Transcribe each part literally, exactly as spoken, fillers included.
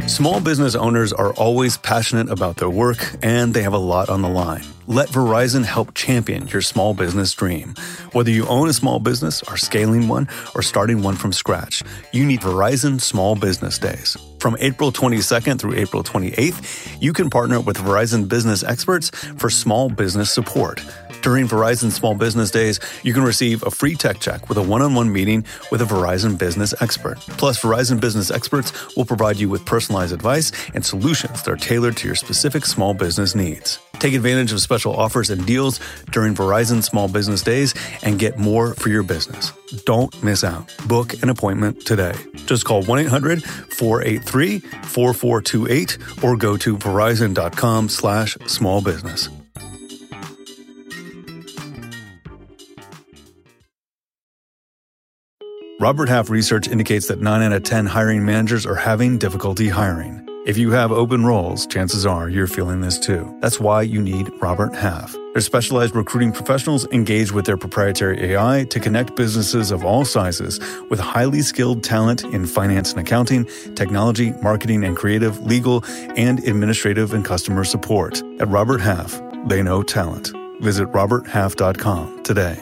Small business owners are always passionate about their work, and they have a lot on the line. Let Verizon help champion your small business dream. Whether you own a small business, are scaling one, or starting one from scratch, you need Verizon Small Business Days. From April twenty-second through April twenty-eighth, you can partner with Verizon business experts for small business support. During Verizon Small Business Days, you can receive a free tech check with a one-on-one meeting with a Verizon business expert. Plus, Verizon business experts will provide you with personalized advice and solutions that are tailored to your specific small business needs. Take advantage of special offers and deals during Verizon Small Business Days and get more for your business. Don't miss out. Book an appointment today. Just call one eight hundred four eight three four four two eight or go to verizon.com slash small business. Robert Half research indicates that nine out of ten hiring managers are having difficulty hiring. If you have open roles, chances are you're feeling this too. That's why you need Robert Half. Their specialized recruiting professionals engage with their proprietary A I to connect businesses of all sizes with highly skilled talent in finance and accounting, technology, marketing and creative, legal, and administrative and customer support. At Robert Half, they know talent. Visit robert half dot com today.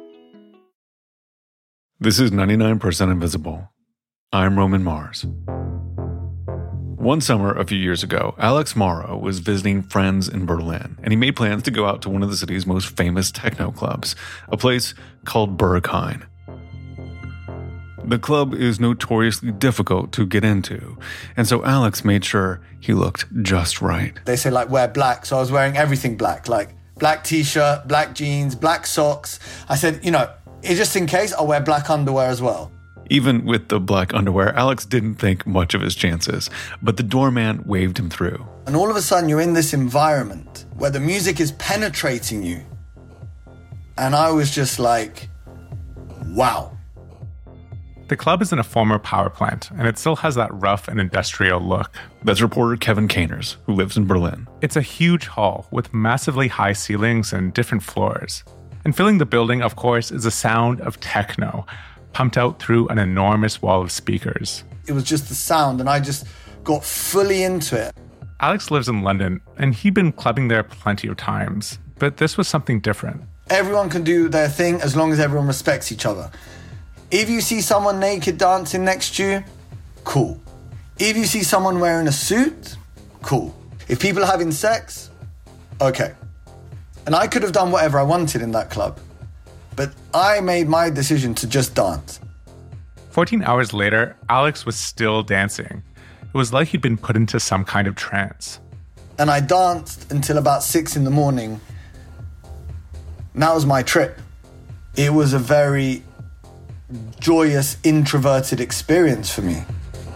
This is ninety-nine percent Invisible. I'm Roman Mars. One summer a few years ago, Alex Morrow was visiting friends in Berlin, and he made plans to go out to one of the city's most famous techno clubs, a place called Berghain. The club is notoriously difficult to get into, and so Alex made sure he looked just right. They say, like, wear black, so I was wearing everything black, like black t-shirt, black jeans, black socks. I said, you know, just in case, I'll wear black underwear as well. Even with the black underwear, Alex didn't think much of his chances, but the doorman waved him through. And all of a sudden, you're in this environment where the music is penetrating you. And I was just like, wow. The club is in a former power plant, and it still has that rough and industrial look. That's reporter Kevin Caners, who lives in Berlin. It's a huge hall with massively high ceilings and different floors. And filling the building, of course, is the sound of techno, pumped out through an enormous wall of speakers. It was just the sound, and I just got fully into it. Alex lives in London, and he'd been clubbing there plenty of times, but this was something different. Everyone can do their thing as long as everyone respects each other. If you see someone naked dancing next to you, cool. If you see someone wearing a suit, cool. If people are having sex, okay. And I could have done whatever I wanted in that club, but I made my decision to just dance. fourteen hours later, Alex was still dancing. It was like he'd been put into some kind of trance. And I danced until about six in the morning. And that was my trip. It was a very joyous, introverted experience for me.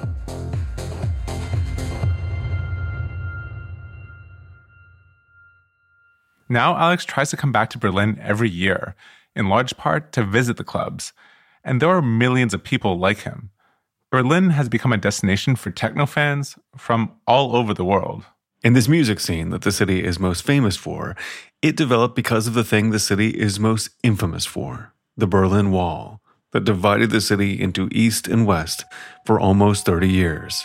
Now Alex tries to come back to Berlin every year, in large part to visit the clubs. And there are millions of people like him. Berlin has become a destination for techno fans from all over the world. In this music scene that the city is most famous for, it developed because of the thing the city is most infamous for, the Berlin Wall, that divided the city into East and West for almost thirty years.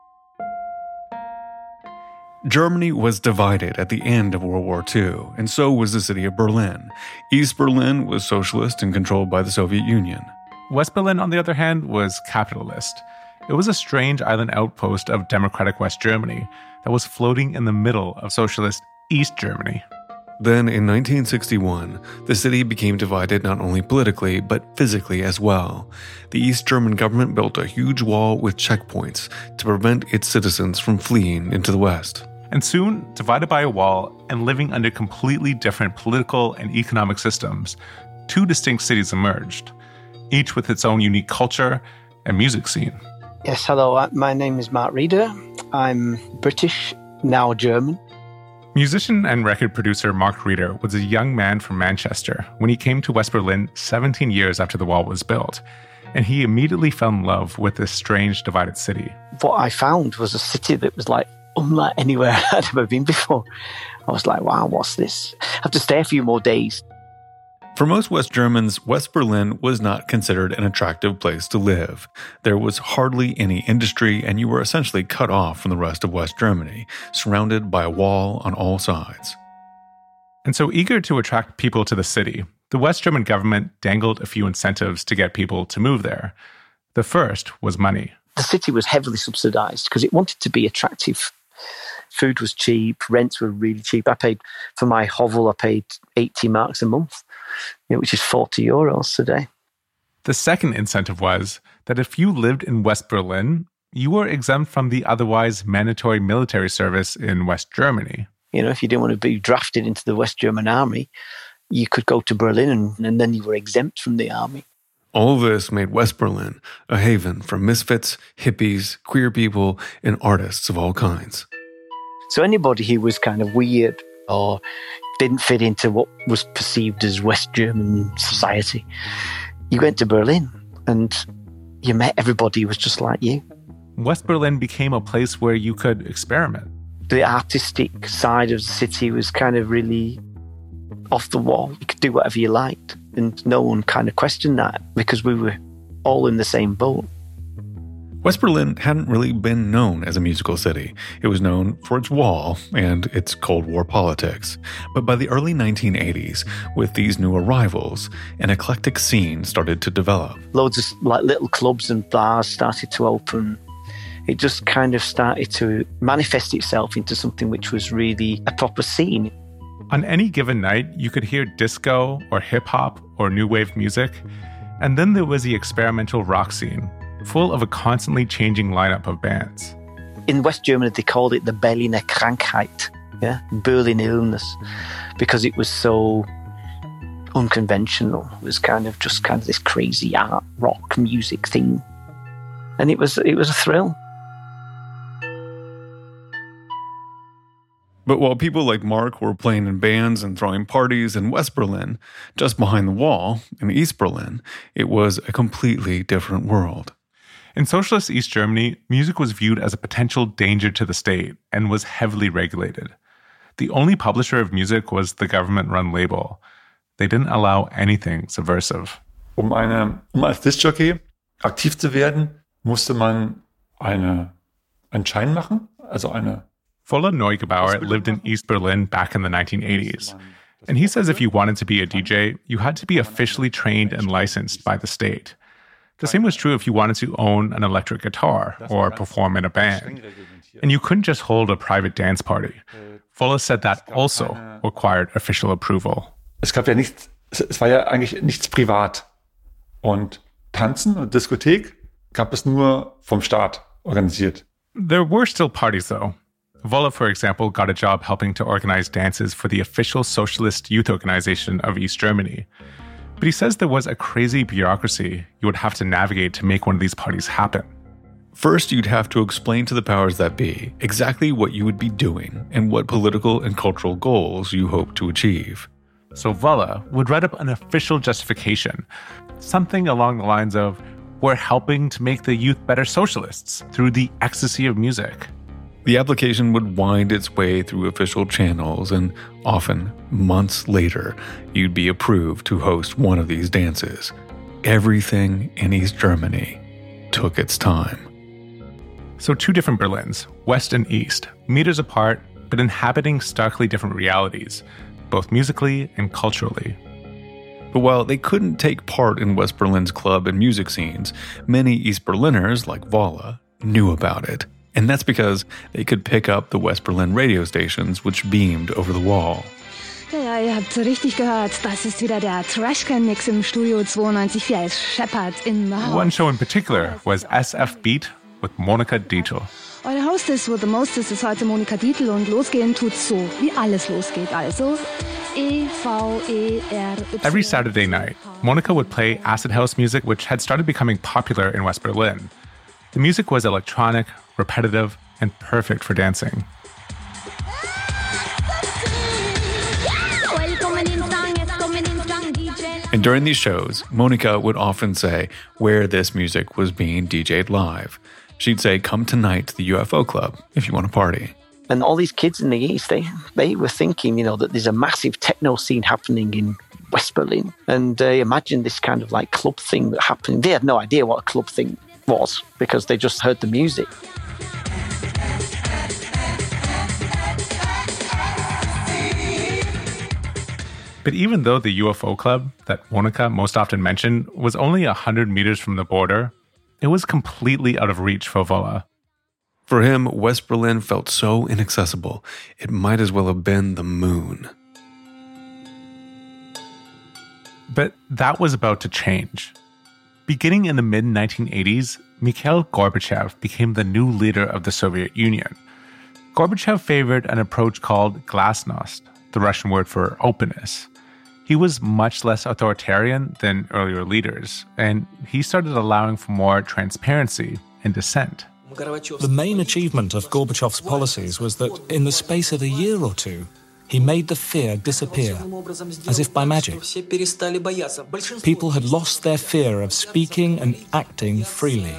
Germany was divided at the end of World War Two, and so was the city of Berlin. East Berlin was socialist and controlled by the Soviet Union. West Berlin, on the other hand, was capitalist. It was a strange island outpost of democratic West Germany that was floating in the middle of socialist East Germany. Then, in nineteen sixty-one, the city became divided not only politically, but physically as well. The East German government built a huge wall with checkpoints to prevent its citizens from fleeing into the West. And soon, divided by a wall and living under completely different political and economic systems, two distinct cities emerged, each with its own unique culture and music scene. Yes, hello, my name is Mark Reeder. I'm British, now German. Musician and record producer Mark Reeder was a young man from Manchester when he came to West Berlin seventeen years after the wall was built, and he immediately fell in love with this strange divided city. What I found was a city that was like unlike anywhere I'd ever been before. I was like, wow, what's this? I have to stay a few more days. For most West Germans, West Berlin was not considered an attractive place to live. There was hardly any industry, and you were essentially cut off from the rest of West Germany, surrounded by a wall on all sides. And so, eager to attract people to the city, the West German government dangled a few incentives to get people to move there. The first was money. The city was heavily subsidized because it wanted to be attractive. Food was cheap, rents were really cheap. I paid, for my hovel, I paid eighty marks a month, you know, which is forty euros today. The second incentive was that if you lived in West Berlin, you were exempt from the otherwise mandatory military service in West Germany. You know, if you didn't want to be drafted into the West German army, you could go to Berlin and, and then you were exempt from the army. All this made West Berlin a haven for misfits, hippies, queer people, and artists of all kinds. So anybody who was kind of weird or didn't fit into what was perceived as West German society, you went to Berlin and you met everybody who was just like you. West Berlin became a place where you could experiment. The artistic side of the city was kind of really off the wall. You could do whatever you liked. And no one kind of questioned that because we were all in the same boat. West Berlin hadn't really been known as a musical city. It was known for its wall and its Cold War politics. But by the early nineteen eighties, with these new arrivals, an eclectic scene started to develop. Loads of like little clubs and bars started to open. It just kind of started to manifest itself into something which was really a proper scene. On any given night, you could hear disco or hip-hop or new wave music. And then there was the experimental rock scene, full of a constantly changing lineup of bands. In West Germany, they called it the Berliner Krankheit, yeah, Berlin illness, because it was so unconventional. It was kind of just kind of this crazy art rock music thing. And it was it was a thrill. But while people like Mark were playing in bands and throwing parties in West Berlin, just behind the wall, in East Berlin, it was a completely different world. In socialist East Germany, music was viewed as a potential danger to the state and was heavily regulated. The only publisher of music was the government-run label. They didn't allow anything subversive. Um, eine, um als Diskjockey aktiv zu werden, musste man eine, einen Schein machen, also eine Voller Neugebauer lived in East Berlin back in the nineteen eighties. And he says if you wanted to be a D J, you had to be officially trained and licensed by the state. The same was true if you wanted to own an electric guitar or perform in a band. And you couldn't just hold a private dance party. Voller said that also required official approval. Es gab ja nichts, es war ja eigentlich nichts privat. Und Tanzen und Diskothek gab es nur vom Staat organisiert. There were still parties though. Voller, for example, got a job helping to organize dances for the official socialist youth organization of East Germany. But he says there was a crazy bureaucracy you would have to navigate to make one of these parties happen. First, you'd have to explain to the powers that be exactly what you would be doing and what political and cultural goals you hope to achieve. So Voller would write up an official justification, something along the lines of, we're helping to make the youth better socialists through the ecstasy of music. The application would wind its way through official channels, and often, months later, you'd be approved to host one of these dances. Everything in East Germany took its time. So two different Berlins, West and East, meters apart, but inhabiting starkly different realities, both musically and culturally. But while they couldn't take part in West Berlin's club and music scenes, many East Berliners, like Voller, knew about it. And that's because they could pick up the West Berlin radio stations which beamed over the wall. Ja, ja, ihr habt so richtig gehört. Das ist wieder der Trashcan-Mix im Studio zweiundneunzig Komma vier. Es scheppert in the house. One show in particular was S F Beat with Monika Dietl. Eure Hostess with the mostest ist heute Monika Dietl und losgehen tut's so, wie alles losgeht. Also E V E R Y. Every Saturday night, Monika would play acid house music which had started becoming popular in West Berlin. The music was electronic, repetitive, and perfect for dancing. And during these shows, Monika would often say where this music was being D J'd live. She'd say, come tonight to the U F O Club if you want to party. And all these kids in the East, they, they were thinking, you know, that there's a massive techno scene happening in West Berlin. And uh, imagine this kind of like club thing that happened. They had no idea what a club thing was because they just heard the music. But even though the U F O club that Monica most often mentioned was only one hundred meters from the border, it was completely out of reach for Wolle. For him, West Berlin felt so inaccessible, it might as well have been the moon. But that was about to change. Beginning in the mid nineteen eighties, Mikhail Gorbachev became the new leader of the Soviet Union. Gorbachev favored an approach called glasnost, the Russian word for openness. He was much less authoritarian than earlier leaders, and he started allowing for more transparency and dissent. The main achievement of Gorbachev's policies was that in the space of a year or two, he made the fear disappear, as if by magic. People had lost their fear of speaking and acting freely.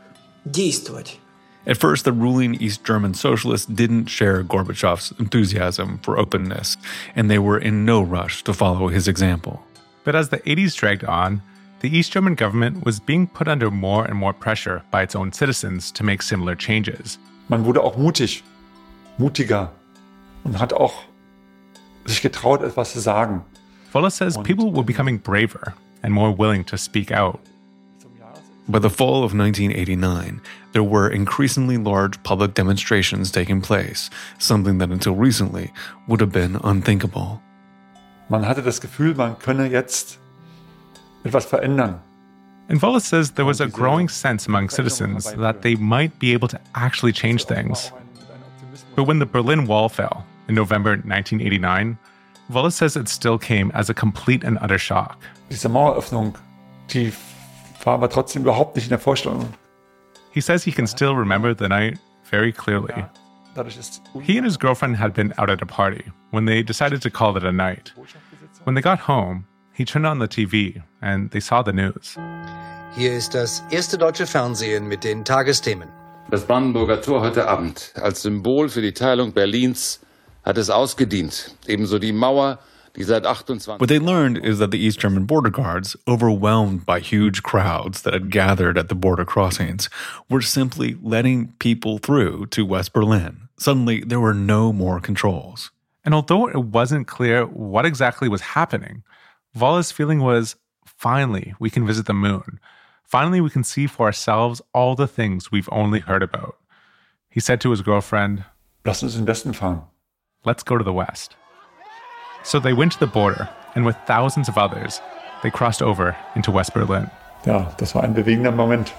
At first, the ruling East German socialists didn't share Gorbachev's enthusiasm for openness, and they were in no rush to follow his example. But as the eighties dragged on, the East German government was being put under more and more pressure by its own citizens to make similar changes. Man wurde auch mutig, mutiger und hat auch sich getraut, etwas zu sagen. Wolle says people were becoming braver and more willing to speak out. By the fall of nineteen eighty-nine, there were increasingly large public demonstrations taking place, something that until recently would have been unthinkable. Man hatte das Gefühl, man könne jetzt etwas verändern. And Wolle says there was a growing sense among citizens that they might be able to actually change things. But when the Berlin Wall fell in November nineteen eighty-nine, Wolle says it still came as a complete and utter shock. Diese Maueröffnung, die war aber trotzdem überhaupt nicht in der Vorstellung. He says he can still remember the night very clearly. He and his girlfriend had been out at a party when they decided to call it a night. When they got home, he turned on the T V and they saw the news. Hier ist das erste deutsche Fernsehen mit den Tagesthemen. Das Brandenburger Tor heute Abend als Symbol für die Teilung Berlins hat es ausgedient. Ebenso die Mauer, die seit achtundzwanzig What they learned is that the East German border guards, overwhelmed by huge crowds that had gathered at the border crossings, were simply letting people through to West Berlin. Suddenly, there were no more controls. And although it wasn't clear what exactly was happening, Wolle's feeling was, finally, we can visit the moon. Finally, we can see for ourselves all the things we've only heard about. He said to his girlfriend, Lass uns in den Westen fahren. Let's go to the West. So they went to the border, and with thousands of others, they crossed over into West Berlin. Ja, das war ein bewegender Moment.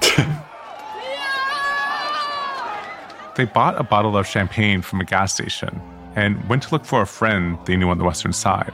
They bought a bottle of champagne from a gas station and went to look for a friend they knew on the western side.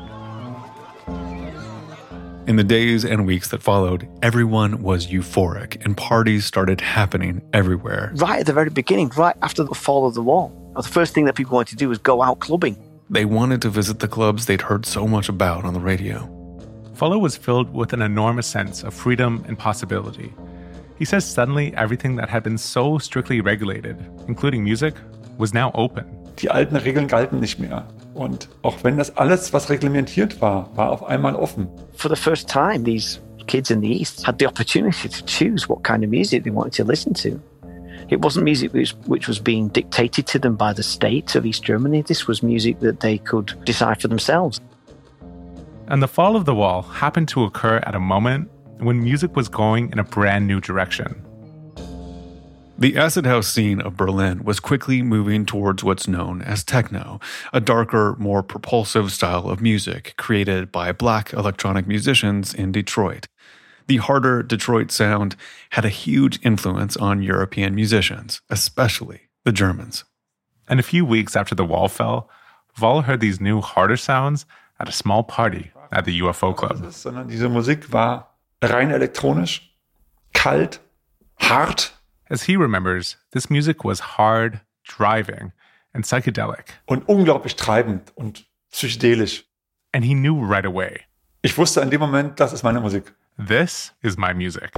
In the days and weeks that followed, everyone was euphoric and parties started happening everywhere. Right at the very beginning, right after the fall of the wall, the first thing that people wanted to do was go out clubbing. They wanted to visit the clubs they'd heard so much about on the radio. Wolle was filled with an enormous sense of freedom and possibility. He says suddenly everything that had been so strictly regulated, including music, was now open. Die alten Regeln galten nicht mehr. Und auch wenn das alles, was reglementiert war, war auf einmal offen. For the first time, these kids in the East had the opportunity to choose what kind of music they wanted to listen to. It wasn't music which, which was being dictated to them by the state of East Germany. This was music that they could decide for themselves. And the fall of the wall happened to occur at a moment when music was going in a brand new direction. The acid house scene of Berlin was quickly moving towards what's known as techno, a darker, more propulsive style of music created by black electronic musicians in Detroit. The harder Detroit sound had a huge influence on European musicians, especially the Germans. And a few weeks after the wall fell, Wolle heard these new harder sounds at a small party at the U F O club. Sondern diese Musik war rein elektronisch, kalt, hart. As he remembers, this music was hard, driving, and psychedelic. Und unglaublich treibend und psychedelisch. And he knew right away. Ich wusste in dem Moment, das ist meine Musik. This is my music.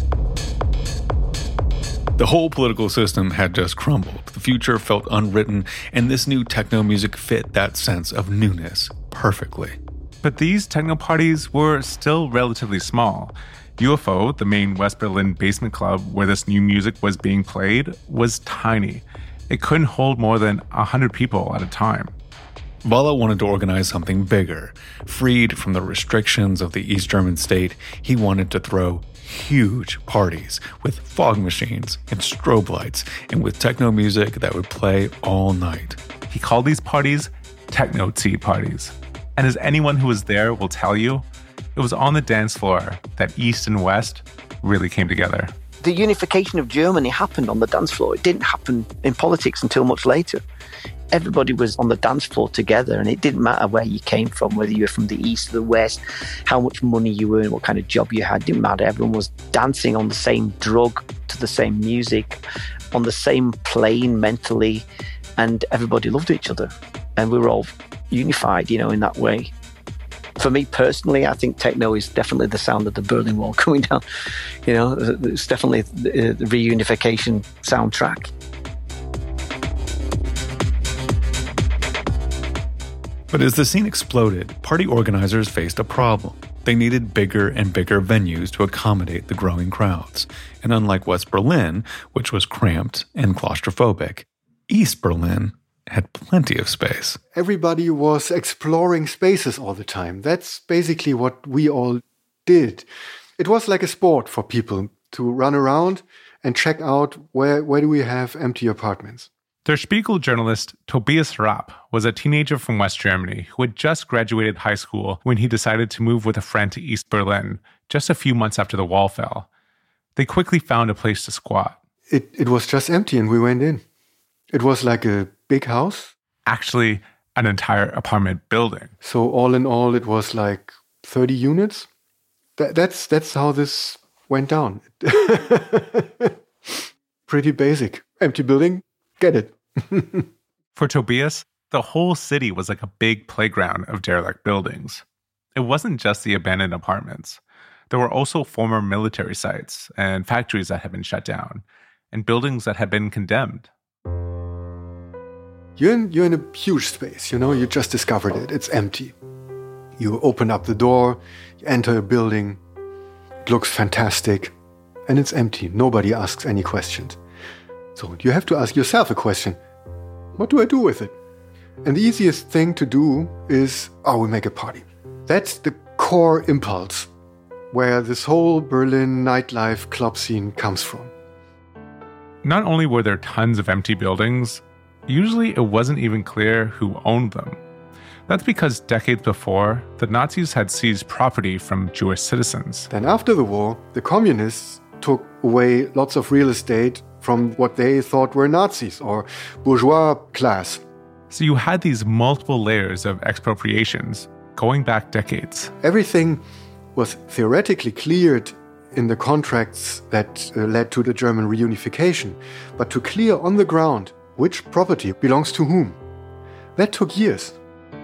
The whole political system had just crumbled. The future felt unwritten, and this new techno music fit that sense of newness perfectly. But these techno parties were still relatively small. U F O, the main West Berlin basement club where this new music was being played, was tiny. It couldn't hold more than one hundred people at a time. Walla wanted to organize something bigger. Freed from the restrictions of the East German state, he wanted to throw huge parties with fog machines and strobe lights and with techno music that would play all night. He called these parties techno-tea parties. And as anyone who was there will tell you, it was on the dance floor that East and West really came together. The unification of Germany happened on the dance floor. It didn't happen in politics until much later. Everybody was on the dance floor together, and it didn't matter where you came from, whether you were from the East or the West, how much money you earned, what kind of job you had. It didn't matter. Everyone was dancing on the same drug, to the same music, on the same plane mentally, and everybody loved each other. And we were all unified, you know, in that way. For me personally, I think techno is definitely the sound of the Berlin Wall coming down. You know, it's definitely the, the reunification soundtrack. But as the scene exploded, party organizers faced a problem. They needed bigger and bigger venues to accommodate the growing crowds. And unlike West Berlin, which was cramped and claustrophobic, East Berlin had plenty of space. Everybody was exploring spaces all the time. That's basically what we all did. It was like a sport for people to run around and check out where, where do we have empty apartments. Der Spiegel journalist Tobias Rapp was a teenager from West Germany who had just graduated high school when he decided to move with a friend to East Berlin, just a few months after the wall fell. They quickly found a place to squat. It, it was just empty and we went in. It was like a big house. Actually, an entire apartment building. So all in all, it was like thirty units. That, that's, that's how this went down. Pretty basic. Empty building. Get it. For Tobias, the whole city was like a big playground of derelict buildings. It wasn't just the abandoned apartments. There were also former military sites and factories that had been shut down, and buildings that had been condemned. You're in, you're in a huge space, you know, you just discovered it. It's empty. You open up the door, you enter a building, it looks fantastic, and it's empty. Nobody asks any questions. So you have to ask yourself a question. What do I do with it? And the easiest thing to do is, oh, we make a party. That's the core impulse where this whole Berlin nightlife club scene comes from. Not only were there tons of empty buildings, usually it wasn't even clear who owned them. That's because decades before, the Nazis had seized property from Jewish citizens. Then after the war, the communists took away lots of real estate from what they thought were Nazis or bourgeois class. So you had these multiple layers of expropriations going back decades. Everything was theoretically cleared in the contracts that uh, led to the German reunification. But to clear on the ground which property belongs to whom, that took years.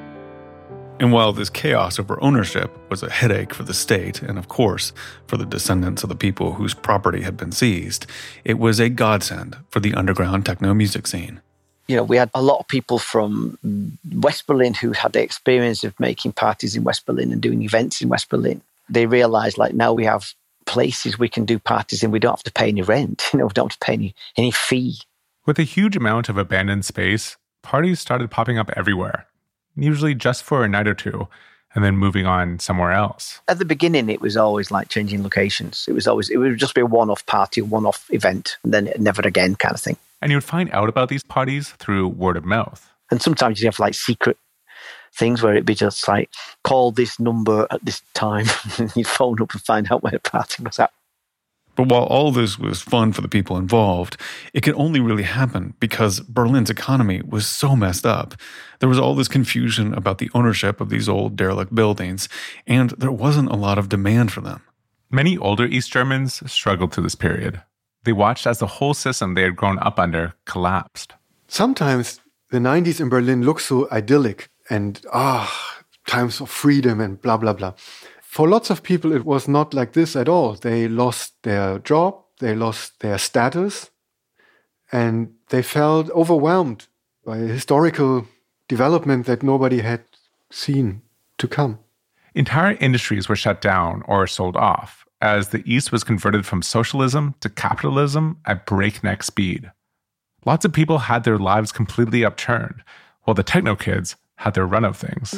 And while this chaos over ownership was a headache for the state, and of course, for the descendants of the people whose property had been seized, it was a godsend for the underground techno music scene. You know, we had a lot of people from West Berlin who had the experience of making parties in West Berlin and doing events in West Berlin. They realized, like, now we have places we can do parties in. We don't have to pay any rent. You know, we don't have to pay any, any fee. With a huge amount of abandoned space, parties started popping up everywhere. Usually just for a night or two, and then moving on somewhere else. At the beginning, it was always like changing locations. It was always, it would just be a one-off party, a one-off event, and then never again kind of thing. And you would find out about these parties through word of mouth. And sometimes you have like secret things where it'd be just like, call this number at this time, and you'd phone up and find out where the party was at. But while all this was fun for the people involved, it could only really happen because Berlin's economy was so messed up. There was all this confusion about the ownership of these old derelict buildings, and there wasn't a lot of demand for them. Many older East Germans struggled through this period. They watched as the whole system they had grown up under collapsed. Sometimes the nineties in Berlin look so idyllic and, ah, times of freedom and blah, blah, blah. For lots of people, it was not like this at all. They lost their job, they lost their status, and they felt overwhelmed by a historical development that nobody had seen to come. Entire industries were shut down or sold off, as the East was converted from socialism to capitalism at breakneck speed. Lots of people had their lives completely upturned, while the techno kids had their run of things.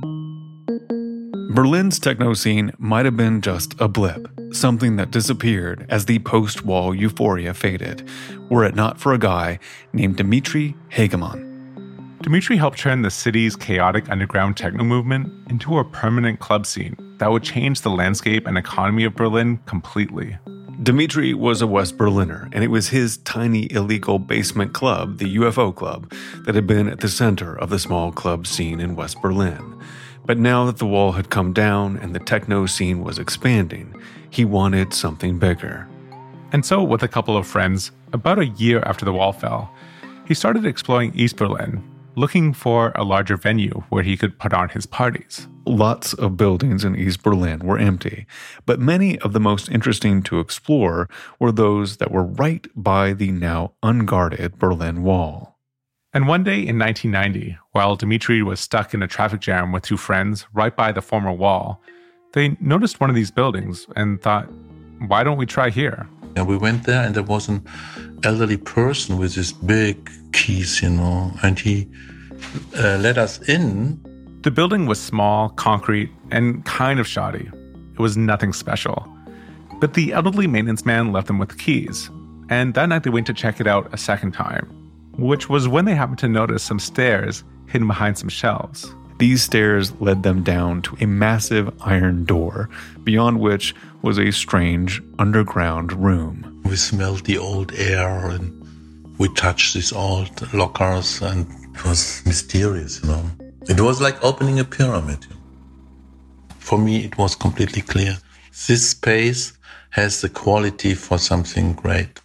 Berlin's techno scene might have been just a blip, something that disappeared as the post-wall euphoria faded, were it not for a guy named Dimitri Hegemann. Dimitri helped turn the city's chaotic underground techno movement into a permanent club scene that would change the landscape and economy of Berlin completely. Dimitri was a West Berliner, and it was his tiny illegal basement club, the U F O Club, that had been at the center of the small club scene in West Berlin. But now that the wall had come down and the techno scene was expanding, he wanted something bigger. And so, with a couple of friends, about a year after the wall fell, he started exploring East Berlin, looking for a larger venue where he could put on his parties. Lots of buildings in East Berlin were empty, but many of the most interesting to explore were those that were right by the now unguarded Berlin Wall. And one day in nineteen ninety, while Dimitri was stuck in a traffic jam with two friends right by the former wall, they noticed one of these buildings and thought, why don't we try here? And we went there, and there was an elderly person with his big keys, you know, and he uh, let us in. The building was small, concrete, and kind of shoddy. It was nothing special. But the elderly maintenance man left them with the keys, and that night they went to check it out a second time, which was when they happened to notice some stairs hidden behind some shelves. These stairs led them down to a massive iron door, beyond which was a strange underground room. We smelled the old air, and we touched these old lockers, and it was mysterious, you know. It was like opening a pyramid. For me, it was completely clear. This space has the quality for something great.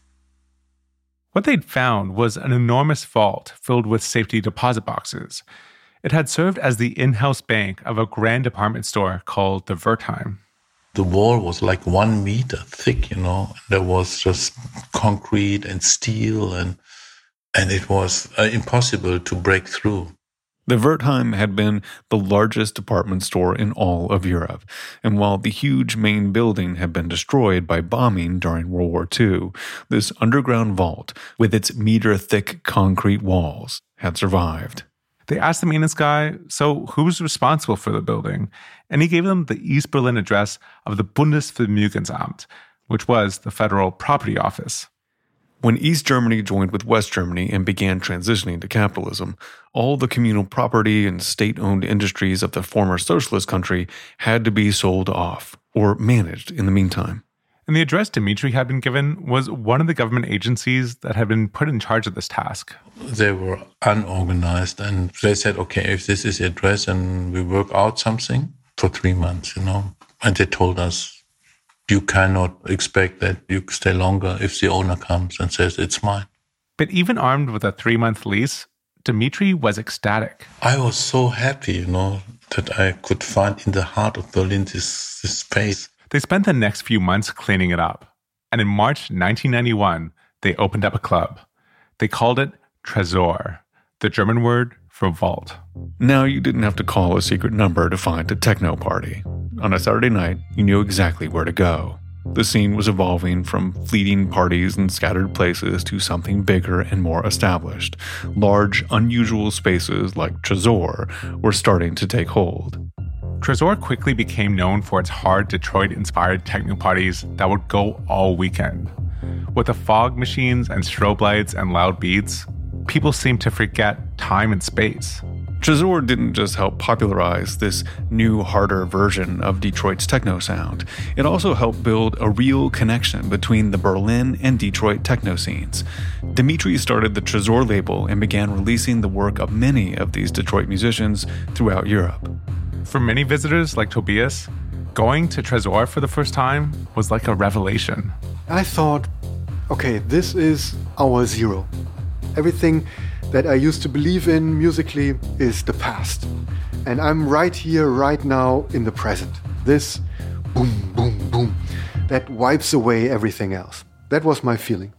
What they'd found was an enormous vault filled with safety deposit boxes. It had served as the in-house bank of a grand department store called the Wertheim. The wall was like one meter thick, you know. There was just concrete and steel, and and it was uh, impossible to break through. The Wertheim had been the largest department store in all of Europe, and while the huge main building had been destroyed by bombing during World War Two, this underground vault, with its meter-thick concrete walls, had survived. They asked the maintenance guy, so who was responsible for the building? And he gave them the East Berlin address of the Bundesvermögensamt, which was the federal property office. When East Germany joined with West Germany and began transitioning to capitalism, all the communal property and state-owned industries of the former socialist country had to be sold off or managed in the meantime. And the address Dimitri had been given was one of the government agencies that had been put in charge of this task. They were unorganized, and they said, okay, if this is the address and we work out something for three months, you know. And they told us, you cannot expect that you stay longer if the owner comes and says it's mine. But even armed with a three-month lease, Dimitri was ecstatic. I was so happy, you know, that I could find in the heart of Berlin this, this space. They spent the next few months cleaning it up. And in March nineteen ninety-one, they opened up a club. They called it Tresor, the German word for vault. Now you didn't have to call a secret number to find a techno party. On a Saturday night, you knew exactly where to go. The scene was evolving from fleeting parties in scattered places to something bigger and more established. Large, unusual spaces like Tresor were starting to take hold. Tresor quickly became known for its hard Detroit-inspired techno parties that would go all weekend. With the fog machines and strobe lights and loud beats, people seemed to forget time and space. Tresor didn't just help popularize this new, harder version of Detroit's techno sound. It also helped build a real connection between the Berlin and Detroit techno scenes. Dimitri started the Tresor label and began releasing the work of many of these Detroit musicians throughout Europe. For many visitors like Tobias, going to Tresor for the first time was like a revelation. I thought, okay, this is our zero. Everything that I used to believe in musically is the past. And I'm right here, right now, in the present. This boom, boom, boom, that wipes away everything else. That was my feeling.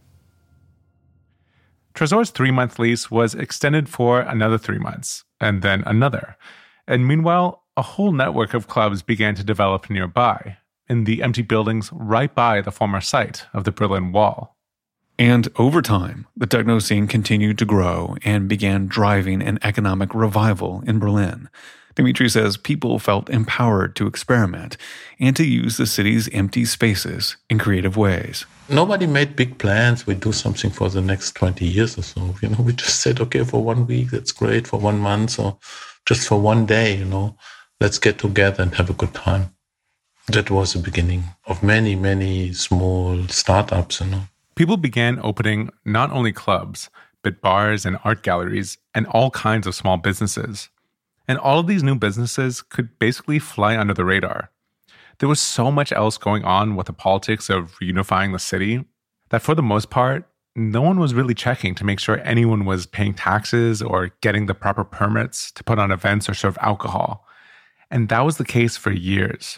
Tresor's three-month lease was extended for another three months, and then another. And meanwhile, a whole network of clubs began to develop nearby, in the empty buildings right by the former site of the Berlin Wall. And over time, the techno scene continued to grow and began driving an economic revival in Berlin. Dimitri says people felt empowered to experiment and to use the city's empty spaces in creative ways. Nobody made big plans. We do something for the next twenty years or so. You know, we just said, okay, for one week, that's great. For one month or just for one day, you know, let's get together and have a good time. That was the beginning of many, many small startups, you know. People began opening not only clubs, but bars and art galleries and all kinds of small businesses. And all of these new businesses could basically fly under the radar. There was so much else going on with the politics of reunifying the city that for the most part, no one was really checking to make sure anyone was paying taxes or getting the proper permits to put on events or serve alcohol. And that was the case for years.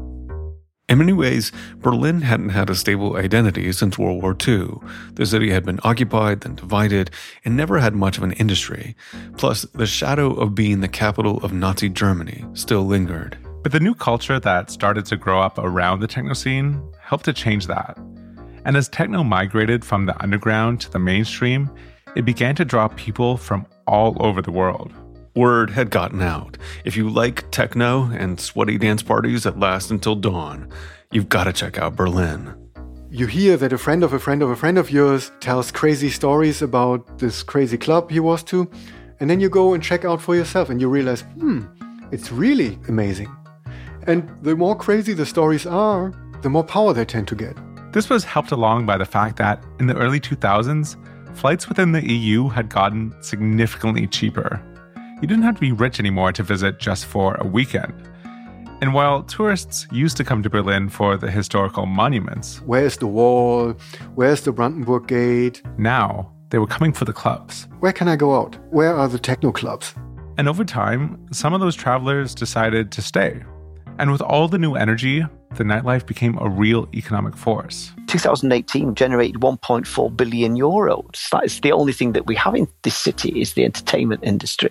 In many ways, Berlin hadn't had a stable identity since World War Two. The city had been occupied, then divided, and never had much of an industry. Plus, the shadow of being the capital of Nazi Germany still lingered. But the new culture that started to grow up around the techno scene helped to change that. And as techno migrated from the underground to the mainstream, it began to draw people from all over the world. Word had gotten out. If you like techno and sweaty dance parties that last until dawn, you've got to check out Berlin. You hear that a friend of a friend of a friend of yours tells crazy stories about this crazy club he was to, and then you go and check out for yourself and you realize, hmm, it's really amazing. And the more crazy the stories are, the more power they tend to get. This was helped along by the fact that in the early two thousands, flights within the E U had gotten significantly cheaper. You didn't have to be rich anymore to visit just for a weekend. And while tourists used to come to Berlin for the historical monuments, where's the wall? Where's the Brandenburg Gate? Now they were coming for the clubs. Where can I go out? Where are the techno clubs? And over time, some of those travelers decided to stay. And with all the new energy, the nightlife became a real economic force. two thousand eighteen generated one point four billion euros. That is the only thing that we have in this city is the entertainment industry.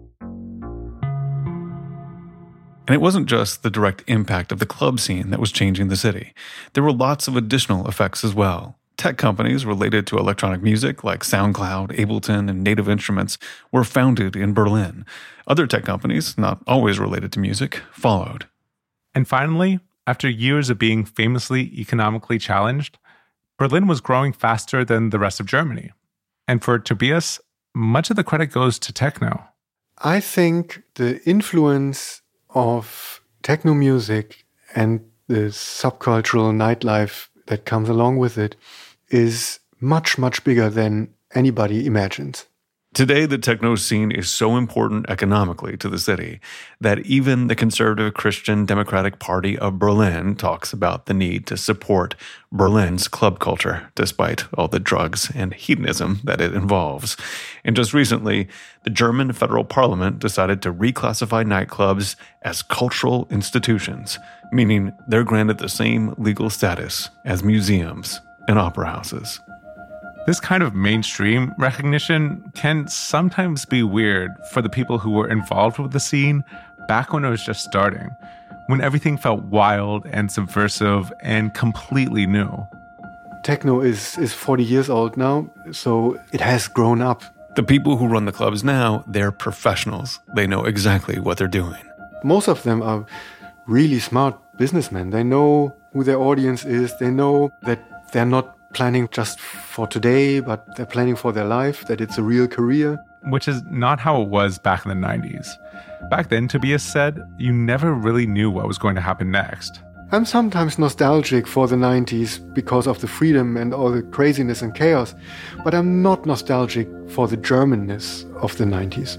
And it wasn't just the direct impact of the club scene that was changing the city. There were lots of additional effects as well. Tech companies related to electronic music like SoundCloud, Ableton, and Native Instruments were founded in Berlin. Other tech companies, not always related to music, followed. And finally, after years of being famously economically challenged, Berlin was growing faster than the rest of Germany. And for Tobias, much of the credit goes to techno. I think the influence of techno music and the subcultural nightlife that comes along with it is much, much bigger than anybody imagines. Today, the techno scene is so important economically to the city that even the conservative Christian Democratic Party of Berlin talks about the need to support Berlin's club culture, despite all the drugs and hedonism that it involves. And just recently, the German federal parliament decided to reclassify nightclubs as cultural institutions, meaning they're granted the same legal status as museums and opera houses. This kind of mainstream recognition can sometimes be weird for the people who were involved with the scene back when it was just starting, when everything felt wild and subversive and completely new. Techno is, is forty years old now, so it has grown up. The people who run the clubs now, they're professionals. They know exactly what they're doing. Most of them are really smart businessmen. They know who their audience is. They know that they're not planning just for today, but they're planning for their life, that it's a real career. Which is not how it was back in the nineties. Back then, Tobias said, you never really knew what was going to happen next. I'm sometimes nostalgic for the nineties because of the freedom and all the craziness and chaos, but I'm not nostalgic for the Germanness of the nineties.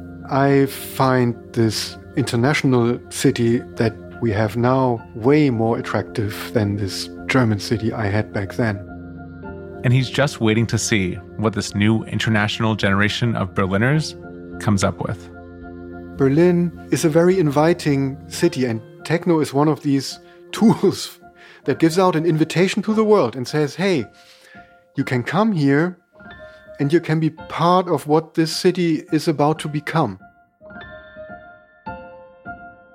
I find this international city that we have now way more attractive than this German city I had back then. And he's just waiting to see what this new international generation of Berliners comes up with. Berlin is a very inviting city, and techno is one of these tools that gives out an invitation to the world and says, hey, you can come here and you can be part of what this city is about to become.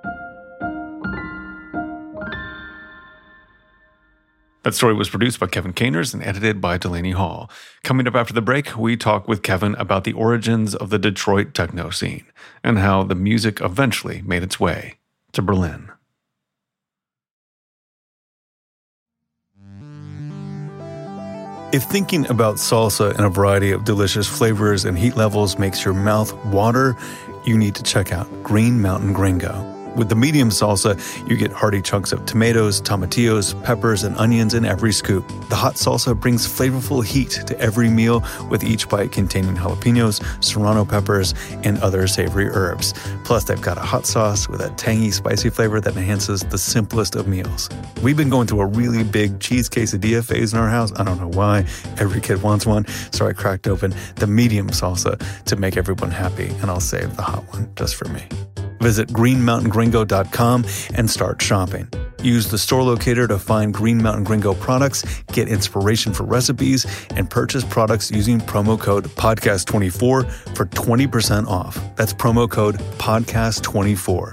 That story was produced by Kevin Caners and edited by Delaney Hall. Coming up after the break, we talk with Kevin about the origins of the Detroit techno scene and how the music eventually made its way to Berlin. If thinking about salsa in a variety of delicious flavors and heat levels makes your mouth water, you need to check out Green Mountain Gringo. With the medium salsa, you get hearty chunks of tomatoes, tomatillos, peppers, and onions in every scoop. The hot salsa brings flavorful heat to every meal, with each bite containing jalapenos, serrano peppers, and other savory herbs. Plus, they've got a hot sauce with a tangy, spicy flavor that enhances the simplest of meals. We've been going through a really big cheese quesadilla phase in our house. I don't know why. Every kid wants one, so I cracked open the medium salsa to make everyone happy, and I'll save the hot one just for me. Visit green mountain gringo dot com and start shopping. Use the store locator to find Green Mountain Gringo products, get inspiration for recipes, and purchase products using promo code podcast twenty-four for twenty percent off. That's promo code podcast twenty-four.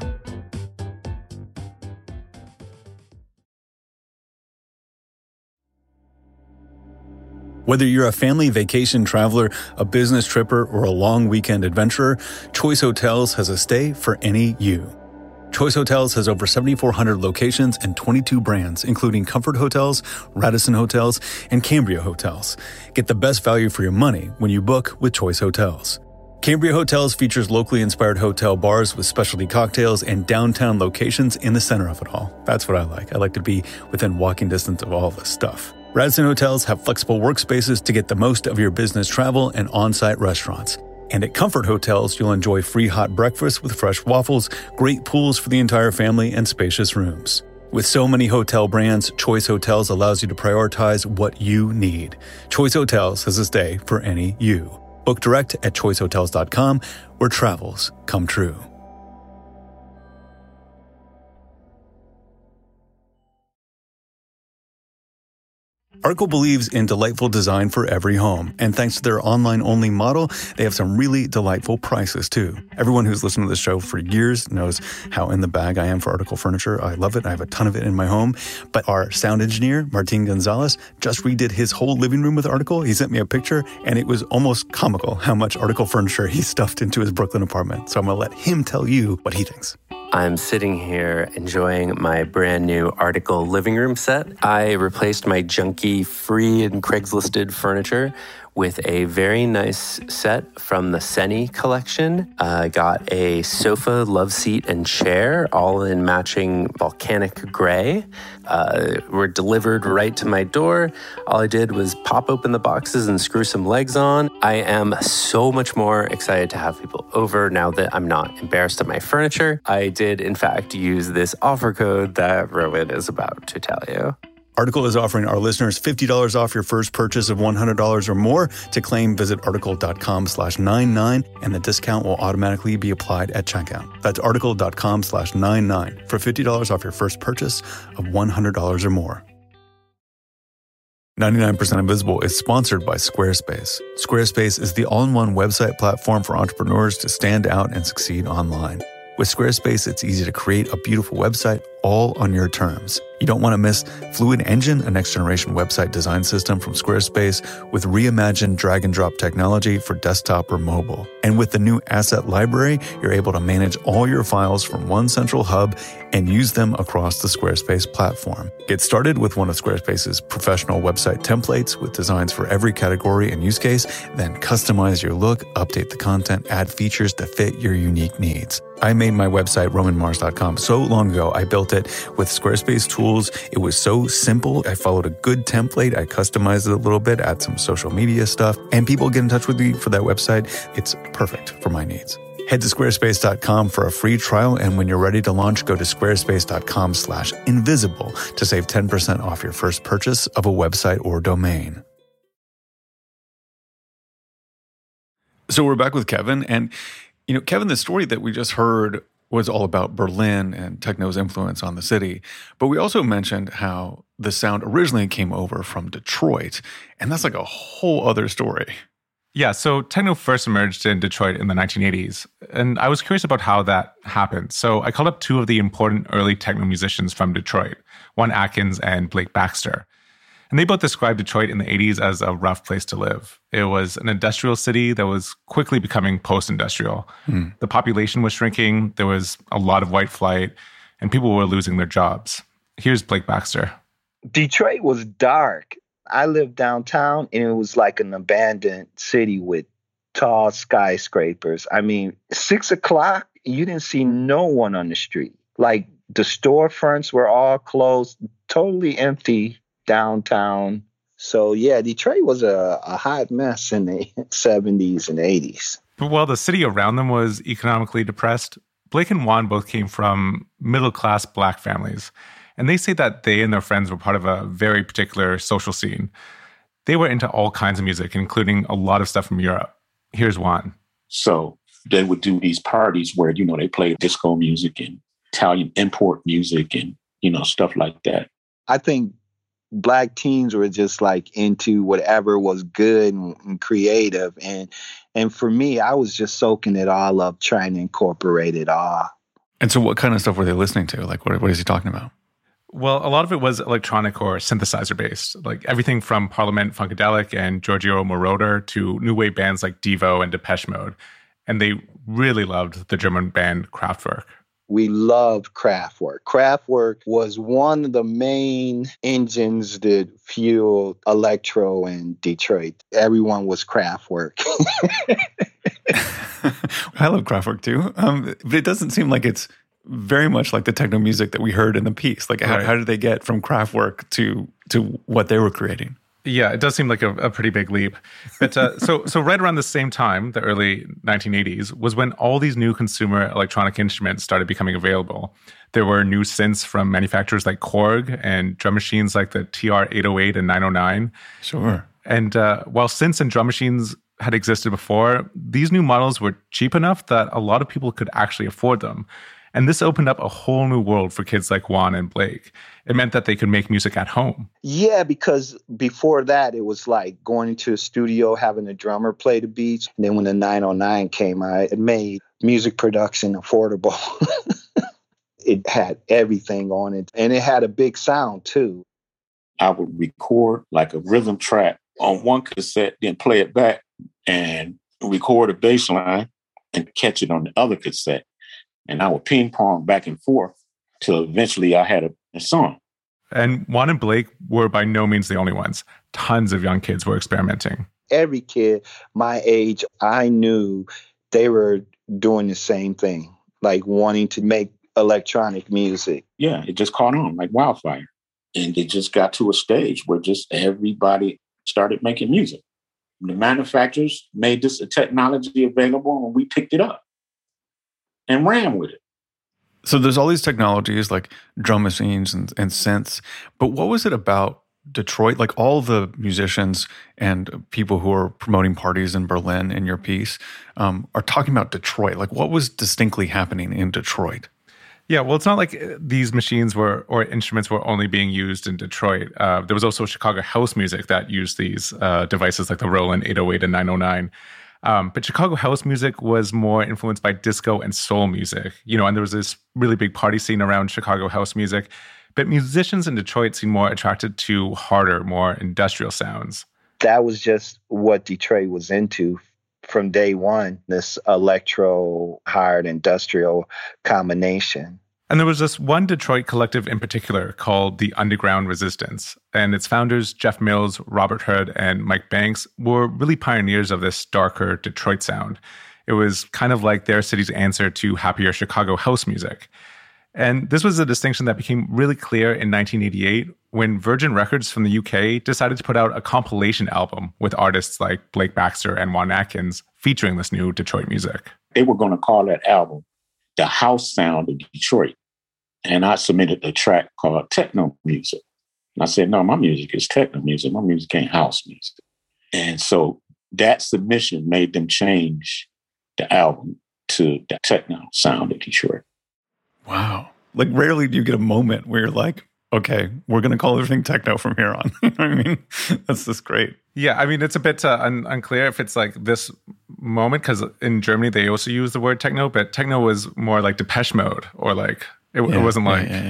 Whether you're a family vacation traveler, a business tripper, or a long weekend adventurer, Choice Hotels has a stay for any you. Choice Hotels has over seventy-four hundred locations and twenty-two brands, including Comfort Hotels, Radisson Hotels, and Cambria Hotels. Get the best value for your money when you book with Choice Hotels. Cambria Hotels features locally inspired hotel bars with specialty cocktails and downtown locations in the center of it all. That's what I like. I like to be within walking distance of all this stuff. Radisson Hotels have flexible workspaces to get the most of your business travel and on-site restaurants. And at Comfort Hotels, you'll enjoy free hot breakfast with fresh waffles, great pools for the entire family, and spacious rooms. With so many hotel brands, Choice Hotels allows you to prioritize what you need. Choice Hotels has a stay for any you. Book direct at choice hotels dot com, where travels come true. Article believes in delightful design for every home, and thanks to their online-only model, they have some really delightful prices, too. Everyone who's listened to this show for years knows how in the bag I am for Article furniture. I love it. I have a ton of it in my home. But our sound engineer, Martin Gonzalez, just redid his whole living room with Article. He sent me a picture, and it was almost comical how much Article furniture he stuffed into his Brooklyn apartment. So I'm going to let him tell you what he thinks. I'm sitting here enjoying my brand new Article living room set. I replaced my junky free and Craigslisted furniture with a very nice set from the Seni collection. I uh, got a sofa, love seat, and chair, all in matching volcanic gray. Uh, were delivered right to my door. All I did was pop open the boxes and screw some legs on. I am so much more excited to have people over now that I'm not embarrassed of my furniture. I did, in fact, use this offer code that Rowan is about to tell you. Article is offering our listeners fifty dollars off your first purchase of one hundred dollars or more. To claim, visit article.com slash 99, and the discount will automatically be applied at checkout. That's article.com slash 99 for fifty dollars off your first purchase of one hundred dollars or more. ninety-nine percent Invisible is sponsored by Squarespace. Squarespace is the all-in-one website platform for entrepreneurs to stand out and succeed online. With Squarespace, it's easy to create a beautiful website all on your terms. You don't want to miss Fluid Engine, a next-generation website design system from Squarespace with reimagined drag-and-drop technology for desktop or mobile. And with the new Asset Library, you're able to manage all your files from one central hub and use them across the Squarespace platform. Get started with one of Squarespace's professional website templates with designs for every category and use case, then customize your look, update the content, add features to fit your unique needs. I made my website, roman mars dot com, so long ago. I built it with Squarespace tools. It was so simple. I followed a good template. I customized it a little bit, add some social media stuff, and people get in touch with me for that website. It's perfect for my needs. Head to squarespace dot com for a free trial, and when you're ready to launch, go to squarespace.com slash invisible to save ten percent off your first purchase of a website or domain. So we're back with Kevin, and you know, Kevin, the story that we just heard was all about Berlin and techno's influence on the city. But we also mentioned how the sound originally came over from Detroit, and that's like a whole other story. Yeah, so techno first emerged in Detroit in the nineteen eighties, and I was curious about how that happened. So I called up two of the important early techno musicians from Detroit, Juan Atkins and Blake Baxter. And they both described Detroit in the eighties as a rough place to live. It was an industrial city that was quickly becoming post-industrial. Hmm. The population was shrinking, there was a lot of white flight, and people were losing their jobs. Here's Blake Baxter. Detroit was dark. I lived downtown, and it was like an abandoned city with tall skyscrapers. I mean, six o'clock, you didn't see no one on the street. Like, the storefronts were all closed, totally empty downtown. So, yeah, Detroit was a, a hot mess in the seventies and eighties. But while the city around them was economically depressed, Blake and Juan both came from middle-class Black families. And they say that they and their friends were part of a very particular social scene. They were into all kinds of music, including a lot of stuff from Europe. Here's Juan. So they would do these parties where, you know, they played disco music and Italian import music and, you know, stuff like that. I think Black teens were just like into whatever was good and, and creative. And and for me, I was just soaking it all up, trying to incorporate it all. And so what kind of stuff were they listening to? Like, what, what is he talking about? Well, a lot of it was electronic or synthesizer-based, like everything from Parliament Funkadelic and Giorgio Moroder to new wave bands like Devo and Depeche Mode. And they really loved the German band Kraftwerk. We loved Kraftwerk. Kraftwerk was one of the main engines that fueled electro in Detroit. Everyone was Kraftwerk. I love Kraftwerk too, um, but it doesn't seem like it's very much like the techno music that we heard in the piece. Like, how, right. how did they get from Kraftwerk to to what they were creating? Yeah, it does seem like a, a pretty big leap. But uh, so so right around the same time, the early nineteen eighties, was when all these new consumer electronic instruments started becoming available. There were new synths from manufacturers like Korg and drum machines like the T R eight oh eight and nine oh nine. Sure. And uh, while synths and drum machines had existed before, these new models were cheap enough that a lot of people could actually afford them. And this opened up a whole new world for kids like Juan and Blake. It meant that they could make music at home. Yeah, because before that, it was like going into a studio, having a drummer play the beats. And then when the nine oh nine came out, it made music production affordable. It had everything on it. And it had a big sound, too. I would record like a rhythm track on one cassette, then play it back and record a bass line and catch it on the other cassette. And I would ping pong back and forth till eventually I had a, a song. And Juan and Blake were by no means the only ones. Tons of young kids were experimenting. Every kid my age, I knew they were doing the same thing, like wanting to make electronic music. Yeah, it just caught on like wildfire. And it just got to a stage where just everybody started making music. The manufacturers made this technology available and we picked it up and ran with it. So there's all these technologies like drum machines and, and synths, but what was it about Detroit? Like all the musicians and people who are promoting parties in Berlin in your piece um, are talking about Detroit. Like what was distinctly happening in Detroit? Yeah, well, it's not like these machines were or instruments were only being used in Detroit. Uh, there was also Chicago house music that used these uh, devices like the Roland eight oh eight and nine oh nine. Um, but Chicago house music was more influenced by disco and soul music, you know, and there was this really big party scene around Chicago house music. But musicians in Detroit seemed more attracted to harder, more industrial sounds. That was just what Detroit was into from day one, this electro, hard, industrial combination. And there was this one Detroit collective in particular called the Underground Resistance. And its founders, Jeff Mills, Robert Hood, and Mike Banks, were really pioneers of this darker Detroit sound. It was kind of like their city's answer to happier Chicago house music. And this was a distinction that became really clear in nineteen eighty-eight when Virgin Records from the U K decided to put out a compilation album with artists like Blake Baxter and Juan Atkins featuring this new Detroit music. They were going to call that album The House Sound of Detroit. And I submitted a track called Techno Music. And I said, no, my music is techno music. My music ain't house music. And so that submission made them change the album to the Techno Sound of Detroit. Wow. Like rarely do you get a moment where you're like, okay, we're going to call everything techno from here on. You know what I mean? That's just great. Yeah, I mean, it's a bit uh, un- unclear if it's like this moment, because in Germany, they also use the word techno, but techno was more like Depeche Mode or like, it, yeah, it wasn't like, yeah, yeah, yeah.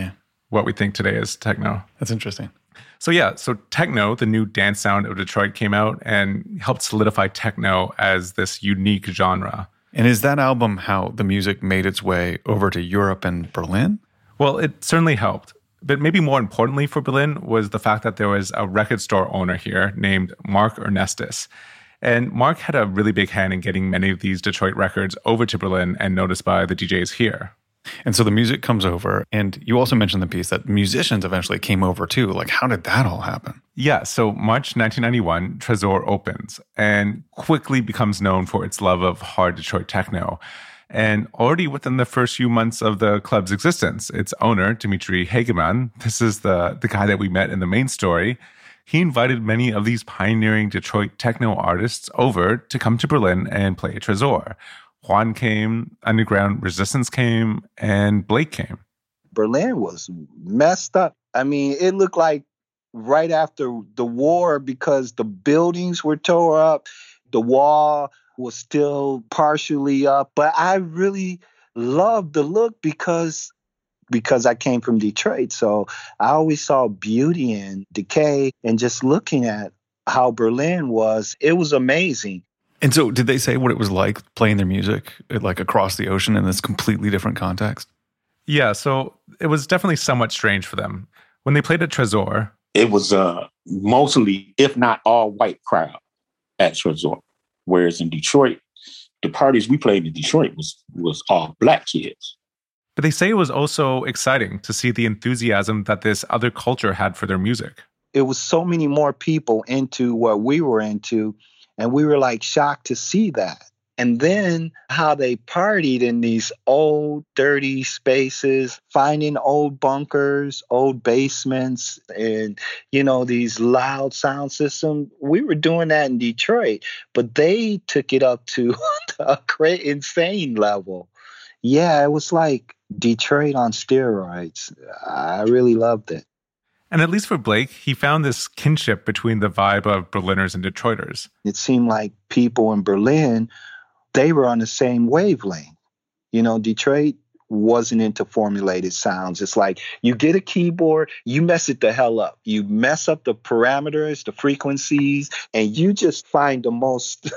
what we think today is techno. That's interesting. So yeah, so techno, the new dance sound of Detroit, came out and helped solidify techno as this unique genre. And is that album how the music made its way over to Europe and Berlin? Well, it certainly helped. But maybe more importantly for Berlin was the fact that there was a record store owner here named Mark Ernestus. And Mark had a really big hand in getting many of these Detroit records over to Berlin and noticed by the D Js here. And so the music comes over, and you also mentioned the piece that musicians eventually came over too. Like, how did that all happen? Yeah, so March nineteen ninety-one, Tresor opens and quickly becomes known for its love of hard Detroit techno. And already within the first few months of the club's existence, its owner, Dimitri Hegemann, this is the, the guy that we met in the main story, he invited many of these pioneering Detroit techno artists over to come to Berlin and play at Tresor. Juan came, Underground Resistance came, and Blake came. Berlin was messed up. I mean, it looked like right after the war because the buildings were tore up. The wall was still partially up. But I really loved the look because, because I came from Detroit. So I always saw beauty and decay. And just looking at how Berlin was, it was amazing. And so did they say what it was like playing their music like across the ocean in this completely different context? Yeah, so it was definitely somewhat strange for them. When they played at Tresor, it was a mostly, if not all white crowd at Tresor. Whereas in Detroit, the parties we played in Detroit was, was all black kids. But they say it was also exciting to see the enthusiasm that this other culture had for their music. It was so many more people into what we were into. And we were like shocked to see that. And then how they partied in these old, dirty spaces, finding old bunkers, old basements, and, you know, these loud sound systems. We were doing that in Detroit, but they took it up to a great insane level. Yeah, it was like Detroit on steroids. I really loved it. And at least for Blake, he found this kinship between the vibe of Berliners and Detroiters. It seemed like people in Berlin, they were on the same wavelength. You know, Detroit wasn't into formulated sounds. It's like you get a keyboard, you mess it the hell up. You mess up the parameters, the frequencies, and you just find the most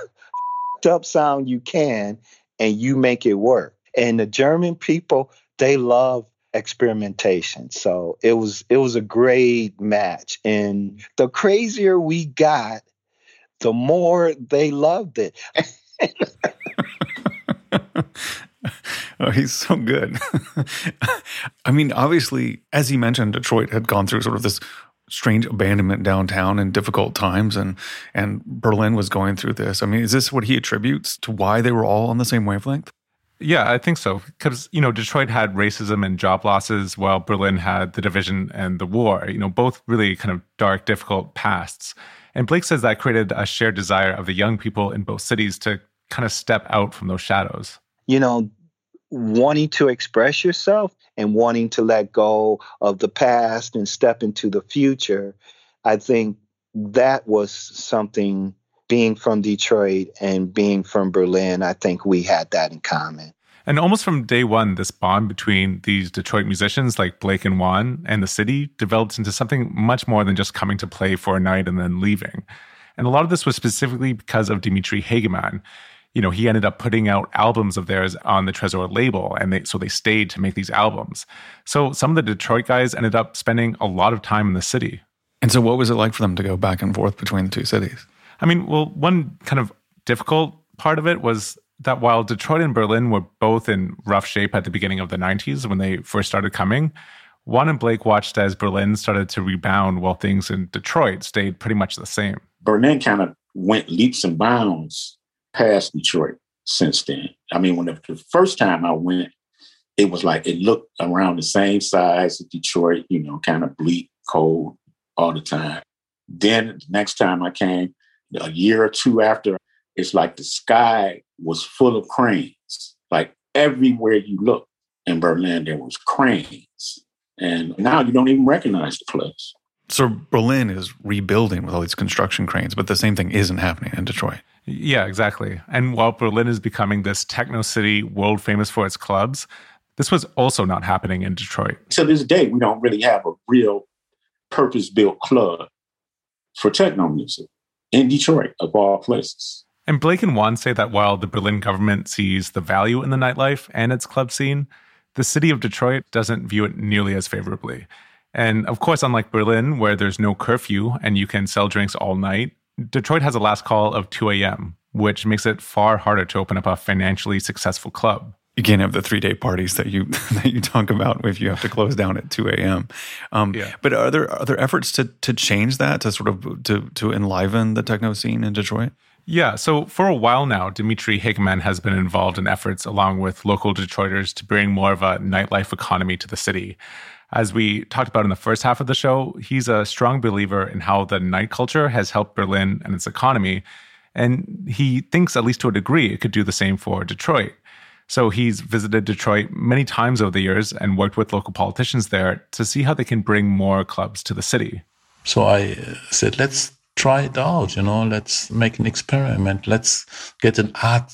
up sound you can, and you make it work. And the German people, they love experimentation. So it was it was a great match. And the crazier we got, the more they loved it. Oh, he's so good. I mean, obviously, as he mentioned, Detroit had gone through sort of this strange abandonment downtown in difficult times, and and Berlin was going through this. I mean, is this what he attributes to why they were all on the same wavelength? Yeah, I think so. Because, you know, Detroit had racism and job losses while Berlin had the division and the war, you know, both really kind of dark, difficult pasts. And Blake says that created a shared desire of the young people in both cities to kind of step out from those shadows. You know, wanting to express yourself and wanting to let go of the past and step into the future. I think that was something. Being from Detroit and being from Berlin, I think we had that in common. And almost from day one, this bond between these Detroit musicians like Blake and Juan and the city developed into something much more than just coming to play for a night and then leaving. And a lot of this was specifically because of Dimitri Hegemann. You know, he ended up putting out albums of theirs on the Tresor label, and they, so they stayed to make these albums. So some of the Detroit guys ended up spending a lot of time in the city. And so what was it like for them to go back and forth between the two cities? I mean, well, one kind of difficult part of it was that while Detroit and Berlin were both in rough shape at the beginning of the nineties when they first started coming, Juan and Blake watched as Berlin started to rebound while things in Detroit stayed pretty much the same. Berlin kind of went leaps and bounds past Detroit since then. I mean, when the, the first time I went, it was like it looked around the same size as Detroit, you know, kind of bleak, cold all the time. Then the next time I came, a year or two after, it's like the sky was full of cranes. Like everywhere you look in Berlin, there was cranes. And now you don't even recognize the place. So Berlin is rebuilding with all these construction cranes, but the same thing isn't happening in Detroit. Yeah, exactly. And while Berlin is becoming this techno city world famous for its clubs, This was also not happening in Detroit. To this day, we don't really have a real purpose-built club for techno music in Detroit, of all places. And Blake and Juan say that while the Berlin government sees the value in the nightlife and its club scene, the city of Detroit doesn't view it nearly as favorably. And of course, unlike Berlin, where there's no curfew and you can sell drinks all night, Detroit has a last call of two a.m., which makes it far harder to open up a financially successful club. You can't have the three-day parties that you that you talk about if you have to close down at two a.m. Um, yeah. But are there are there efforts to to change that, to sort of to to enliven the techno scene in Detroit? Yeah, so for a while now, Dimitri Hageman has been involved in efforts along with local Detroiters to bring more of a nightlife economy to the city. As we talked about in the first half of the show, he's a strong believer in how the night culture has helped Berlin and its economy, and he thinks, at least to a degree, it could do the same for Detroit. So he's visited Detroit many times over the years and worked with local politicians there to see how they can bring more clubs to the city. So I said, let's try it out, you know, let's make an experiment. Let's get an art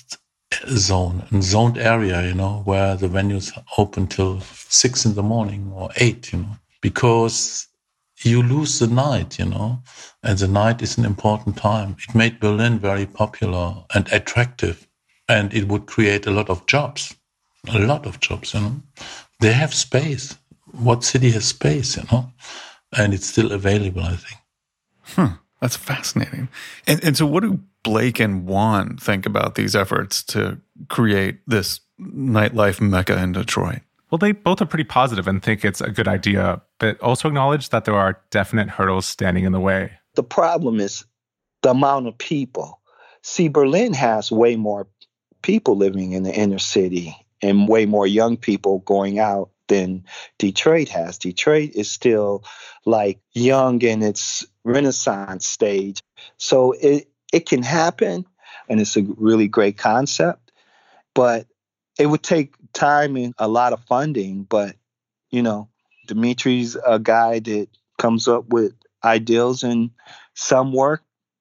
zone, a zoned area, you know, where the venues open till six in the morning or eight, you know, because you lose the night, you know, and the night is an important time. It made Berlin very popular and attractive, and it would create a lot of jobs, a lot of jobs, you know. They have space. What city has space, you know, and it's still available, I think. Hmm. That's fascinating. And and so what do Blake and Juan think about these efforts to create this nightlife mecca in Detroit? Well, they both are pretty positive and think it's a good idea, but also acknowledge that there are definite hurdles standing in the way. The problem is the amount of people. See, Berlin has way more people living in the inner city and way more young people going out than Detroit has. Detroit is still like young in its Renaissance stage. So it, it can happen, and it's a really great concept, but it would take time and a lot of funding. But, you know, Dimitri's a guy that comes up with ideals, and some work,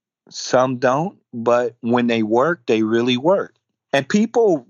some don't. But when they work, they really work. And people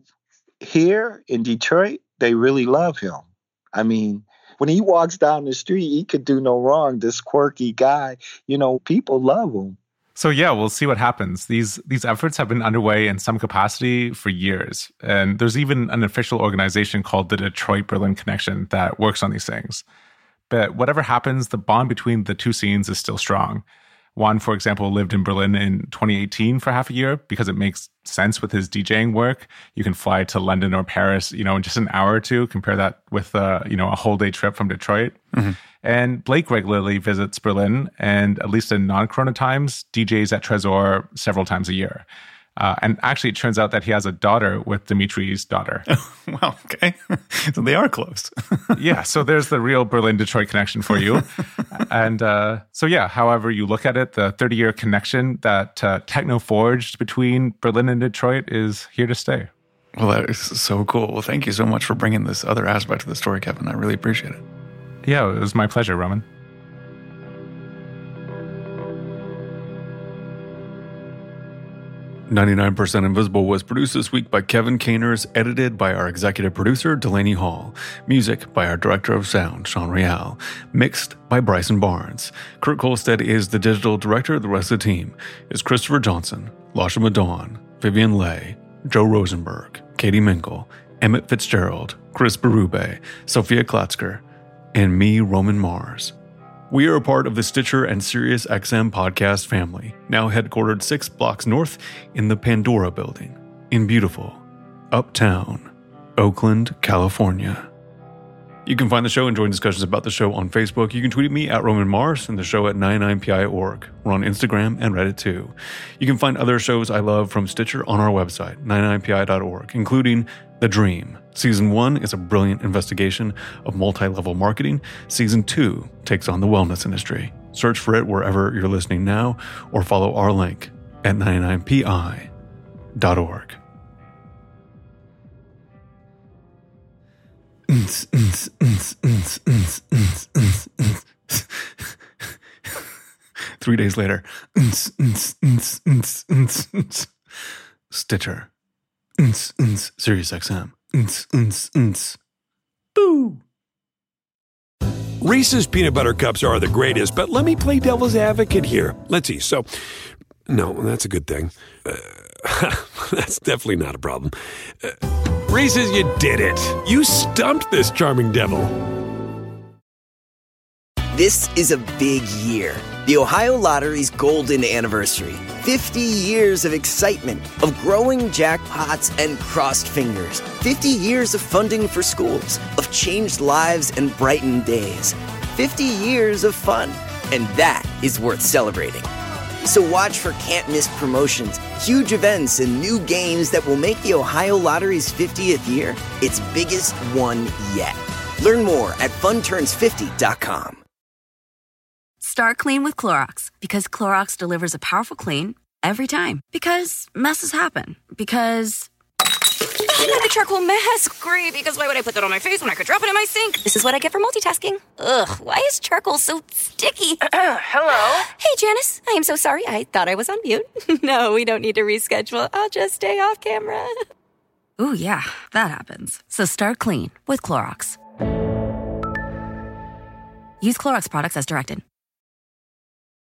here in Detroit, they really love him. I mean, when he walks down the street, he could do no wrong. This quirky guy, you know, people love him. So yeah, we'll see what happens. These these efforts have been underway in some capacity for years. And there's even an official organization called the Detroit-Berlin Connection that works on these things. But whatever happens, the bond between the two scenes is still strong. Juan, for example, lived in Berlin in twenty eighteen for half a year because it makes sense with his DJing work. You can fly to London or Paris, you know, in just an hour or two. Compare that with, uh, you know, a whole day trip from Detroit. Mm-hmm. And Blake regularly visits Berlin, and at least in non-corona times, D Js at Tresor several times a year. Uh, and actually, it turns out that he has a daughter with Dimitri's daughter. Wow, okay. So they are close. Yeah, so there's the real Berlin-Detroit connection for you. And uh, so yeah, however you look at it, the thirty-year connection that uh, techno forged between Berlin and Detroit is here to stay. Well, that is so cool. Well, thank you so much for bringing this other aspect of the story, Kevin. I really appreciate it. Yeah, it was my pleasure, Roman. ninety-nine percent Invisible was produced this week by Kevin Caners, edited by our executive producer, Delaney Hall. Music by our director of sound, Sean Real. Mixed by Bryson Barnes. Kurt Kolstad is the digital director. The rest of the team is Christopher Johnson, Lasha Madon, Vivian Leigh, Joe Rosenberg, Katie Minkle, Emmett Fitzgerald, Chris Berube, Sophia Klatzker, and me, Roman Mars. We are a part of the Stitcher and SiriusXM podcast family, now headquartered six blocks north in the Pandora Building in beautiful Uptown, Oakland, California. You can find the show and join discussions about the show on Facebook. You can tweet at me at Roman Mars and the show at ninety-nine P I dot org. We're on Instagram and Reddit too. You can find other shows I love from Stitcher on our website, ninety-nine P I dot org, including The Dream. Season one is a brilliant investigation of multi-level marketing. Season two takes on the wellness industry. Search for it wherever you're listening now, or follow our link at ninety-nine P I dot org. Three days later. Stitcher. SiriusXM. Boo! Reese's peanut butter cups are the greatest, but let me play devil's advocate here. Let's see. So, no, that's a good thing. Uh, that's definitely not a problem. Uh, Reese's, you did it. You stumped this charming devil. This is a big year. The Ohio Lottery's golden anniversary. fifty years of excitement, of growing jackpots and crossed fingers. fifty years of funding for schools, of changed lives and brightened days. fifty years of fun. And that is worth celebrating. So watch for can't-miss promotions, huge events, and new games that will make the Ohio Lottery's fiftieth year its biggest one yet. Learn more at fun turns fifty dot com. Start clean with Clorox, because Clorox delivers a powerful clean every time. Because messes happen. Because I got a charcoal mask. Great, because why would I put that on my face when I could drop it in my sink? This is what I get for multitasking. Ugh, why is charcoal so sticky? Hello? Hey, Janice. I am so sorry. I thought I was on mute. No, we don't need to reschedule. I'll just stay off camera. Ooh, yeah, that happens. So start clean with Clorox. Use Clorox products as directed.